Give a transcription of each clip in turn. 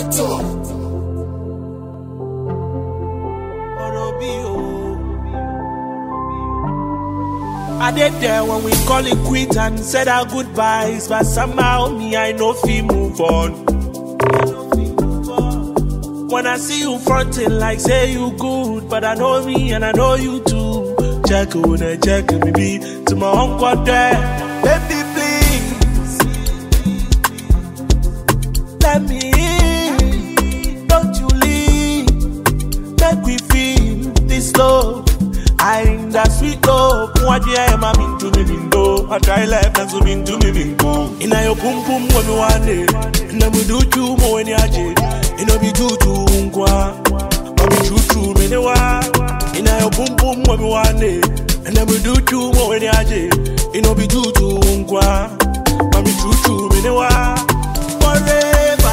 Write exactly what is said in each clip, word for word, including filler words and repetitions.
I did there when we call it quit and said our goodbyes, but somehow me I know fi move on. When I see you fronting like say you good, but I know me and I know you too. Check on it, check me be to my uncle there. Baby, please let me in. Don't you leave. Make we feel this love. I in that sweet love. What you am I mean to me window? I try life and so mean to me window. In a your pum pum when me one day, and I do you more when you are jade. You know be true to unkwa, but be true to me the wa. In a your pum pum when me one day, and I do you more when you are jade. You know be true to unkwa, but be true to me the wa. Forever,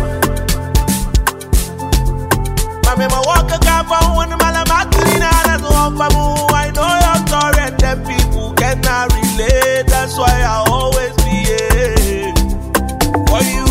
mama ma walk a gap on one malamakina. I know your story and them people cannot relate. That's why I always be here for you.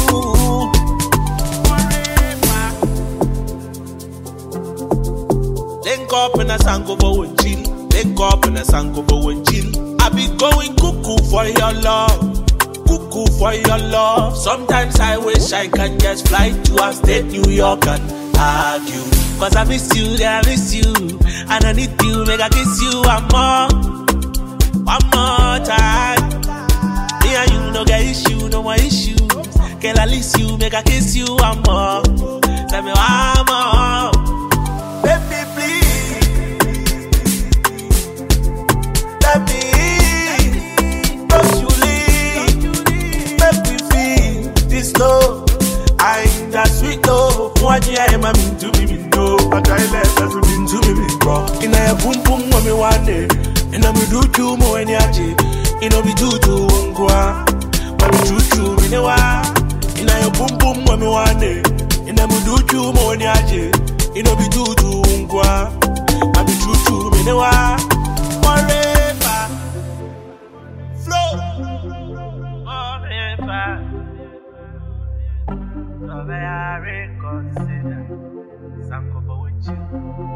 Link up in a sango for one chill. Link up in a sango for one chill. I be going cuckoo for your love. Cuckoo for your love. Sometimes I wish I can just fly to a state New York and argue. Cause I miss you, yeah, I miss you. And I need you, make I kiss you one more. One more time. Me and you no get issue, no more issues. Girl, I miss you, make I kiss you one more. Tell me one more. Baby, please let me in. Don't you leave. Make me feel this love. I ain't that sweet love. What you am I mean to me? No, I try less as we've been to me, bro. In a boom boom when me one day, and I'm do you more when you're jay. You know be do to unkwa, but be true to me no wa. In a boom boom when me one day, and I'm do you more when you're jay. You know be do to unkwa, but be true to me no wa. Forever, flow, forever. So may I reconsider. Sango for with you.